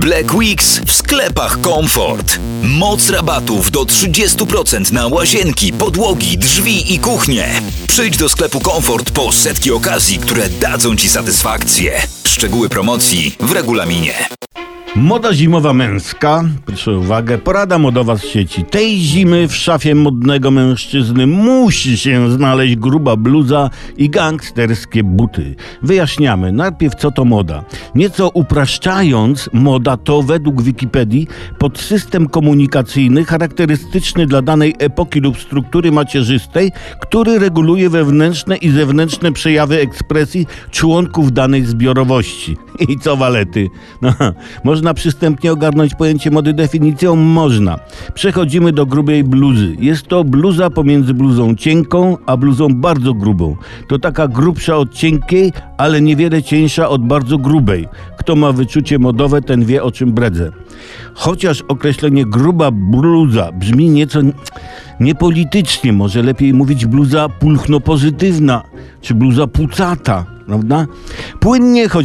Black Weeks w sklepach Comfort. Moc rabatów do 30% na łazienki, podłogi, drzwi i kuchnie. Przyjdź do sklepu Comfort po setki okazji, które dadzą Ci satysfakcję. Szczegóły promocji w regulaminie. Moda zimowa męska, proszę uwagę, porada modowa z sieci. Tej zimy w szafie modnego mężczyzny musi się znaleźć gruba bluza i gangsterskie buty. Wyjaśniamy najpierw, co to moda. Nieco upraszczając, moda to według Wikipedii podsystem komunikacyjny charakterystyczny dla danej epoki lub struktury macierzystej, który reguluje wewnętrzne i zewnętrzne przejawy ekspresji członków danej zbiorowości. I co walety? No, można przystępnie ogarnąć pojęcie mody definicją? Można. Przechodzimy do grubej bluzy. Jest to bluza pomiędzy bluzą cienką, a bluzą bardzo grubą. To taka grubsza od cienkiej, ale niewiele cieńsza od bardzo grubej. Kto ma wyczucie modowe, ten wie, o czym bredzę. Chociaż określenie gruba bluza brzmi nieco niepolitycznie, może lepiej mówić bluza pulchnopozytywna, czy bluza pucata, prawda? Płynnie, choć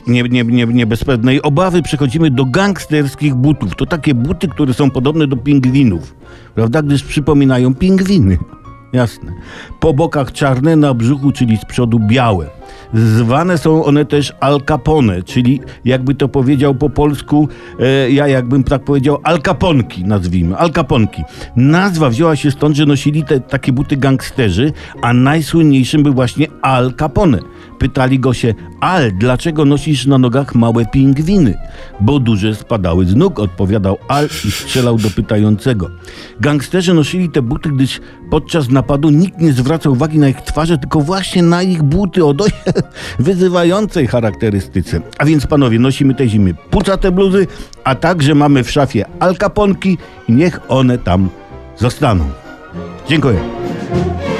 nie bez pewnej obawy, przechodzimy do gangsterskich butów. To takie buty, które są podobne do pingwinów, prawda? Gdyż przypominają pingwiny. Jasne. Po bokach czarne, na brzuchu, czyli z przodu białe. Zwane są one też Al Capone, czyli jakby to powiedział po polsku, ja jakbym tak powiedział, alkaponki nazwijmy, alkaponki. Nazwa wzięła się stąd, że nosili takie buty gangsterzy, a najsłynniejszym był właśnie Al Capone. Pytali go się: Al, dlaczego nosisz na nogach małe pingwiny? Bo duże spadały z nóg, odpowiadał Al i strzelał do pytającego. Gangsterzy nosili te buty, gdyż podczas napadu nikt nie zwracał uwagi na ich twarze, tylko właśnie na ich buty o dość wyzywającej charakterystyce. A więc, panowie, nosimy tej zimy pucate bluzy, a także mamy w szafie alkaponki i niech one tam zostaną. Dziękuję.